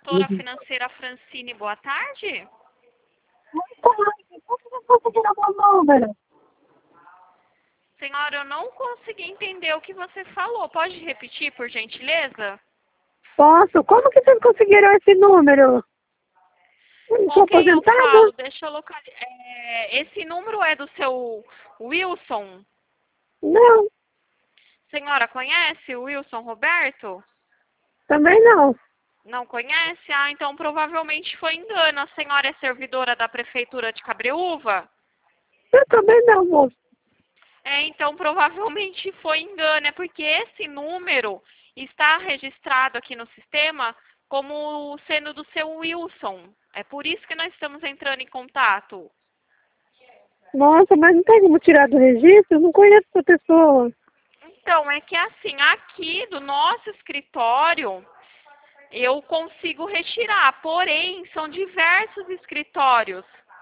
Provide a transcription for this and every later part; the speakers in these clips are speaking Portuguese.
gestora financeira Francine, boa tarde. Como que você conseguiram o meu número? Senhora, eu não consegui entender o que você falou. Pode repetir, por gentileza? Posso? Como que vocês conseguiram esse número? Eu não sou Com quem eu falo? aposentada? Deixa eu localizar. Esse número é do seu Wilson? Não, Senhora, conhece o Wilson Roberto? também não. Não conhece? Ah, então provavelmente foi engano. A senhora é servidora da Prefeitura de Cabreúva? Eu também não, moço. Então provavelmente foi engano. É porque esse número está registrado aqui no sistema como sendo do seu Wilson. É por isso que nós estamos entrando em contato. Nossa, mas não tem como tirar do registro? Eu não conheço essa pessoa. Então, é que assim, aqui do nosso escritório, eu consigo retirar, porém, são diversos escritórios.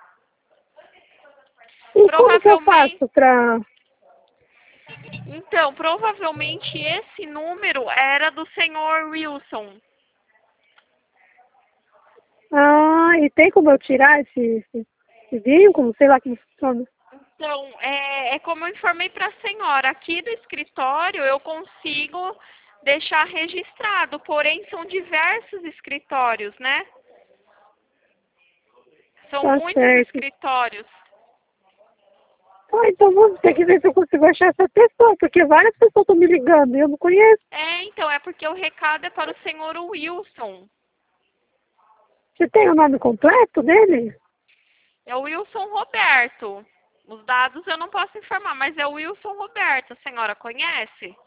E como que eu Provavelmente, faço pra... então, provavelmente esse número era do senhor Wilson. Ah, e tem como eu tirar esse vínculo? Sei lá como funciona. Então, é como eu informei para a senhora, aqui do escritório eu consigo deixar registrado, porém são diversos escritórios, né? São Tá muitos certo. escritórios. Ah, então vamos ter que ver se eu consigo achar essa pessoa, porque várias pessoas estão me ligando e eu não conheço. Então, é porque o recado é para o senhor Wilson. Você tem o nome completo dele? É o Wilson Roberto. Os dados eu não posso informar, mas é o Wilson Roberto. A senhora conhece?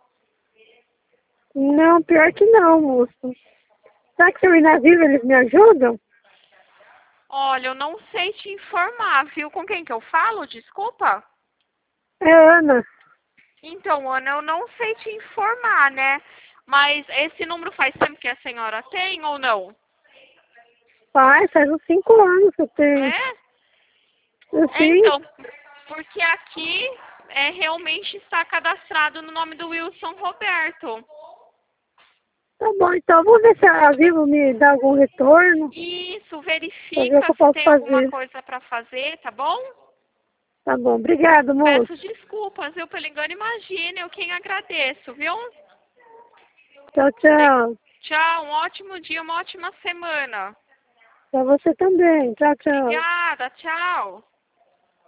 Não, pior que não, moço. Será que se eu ir na Viva eles me ajudam? Olha, eu não sei te informar, viu? Com quem que eu falo? Desculpa. É Ana. Então, Ana, eu não sei te informar, né? Mas esse número faz tempo que a senhora tem ou não? Faz uns 5 anos que eu tenho. É? Assim, Então, porque aqui realmente está cadastrado no nome do Wilson Roberto. tá bom, então vou ver se a Vivo me dá algum retorno, Isso, pra ver o que verifica eu se posso tem alguma fazer. coisa para fazer, tá bom? Tá bom, obrigado, moço. Peço desculpas, viu, pelo engano, imagine, eu quem agradeço, viu? Tchau, Obri- tchau. Tchau, um ótimo dia, uma ótima semana. Pra você também. Tchau, tchau. Obrigada, tchau.